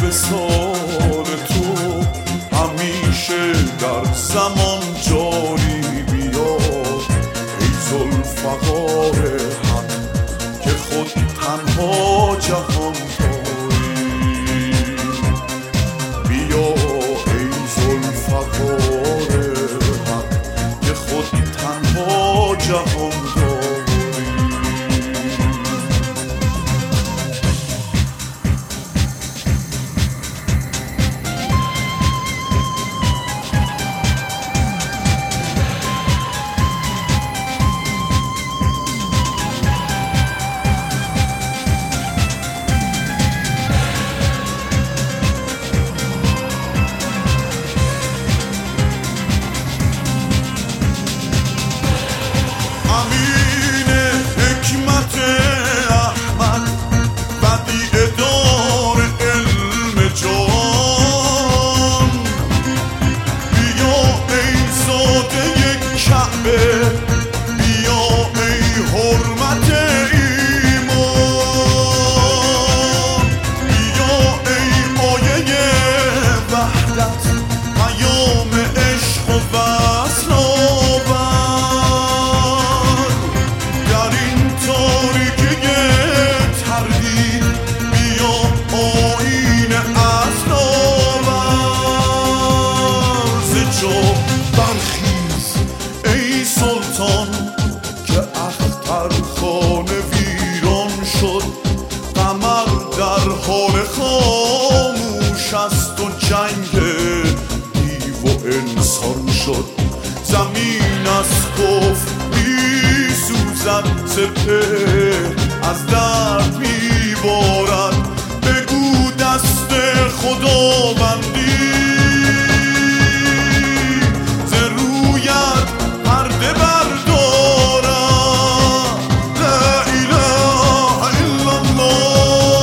وصال تو همیشه در زمان جاری بیاد. ای ذوالفقار حق که خود تنها جهان داری، بیا ای ذوالفقار حق که خود تنها جهان داری. جنگ دیو و انسان شد، زمین از کفر می سوزد، سپهر از درد می بارد. بگو دست خداوندی ز رویت پرده بردارد. لا اله الا الله،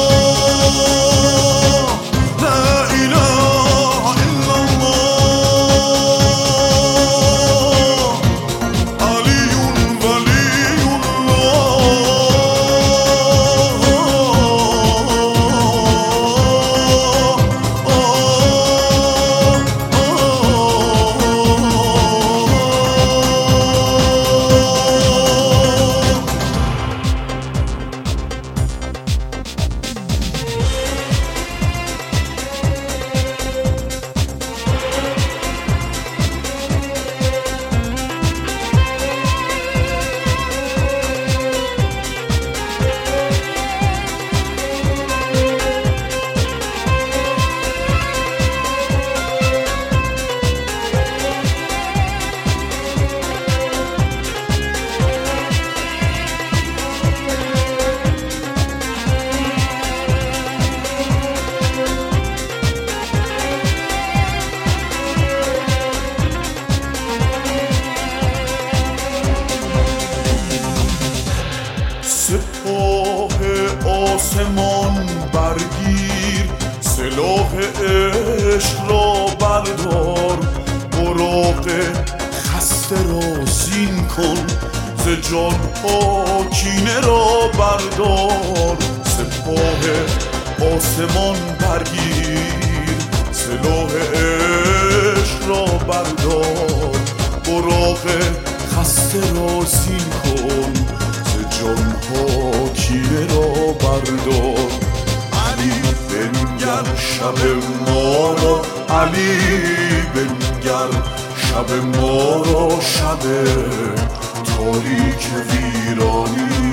سپاه آسمان برگیر، سلاح عشق را بردار. براق خسته را زین کن، ز جانها کینه را بردار. سپاه آسمان برگیر، سلاح عشق را بردار. براق خسته را زین کن، جانها کینه را بردار. علی بنگر شب ما را، علی بنگر شب ما را، شب تاریک ویرانی.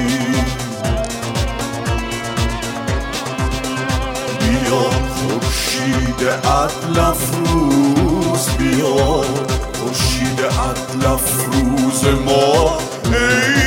بیا خورشید عدل افروز، بیا خورشید عدل افروز ما. ای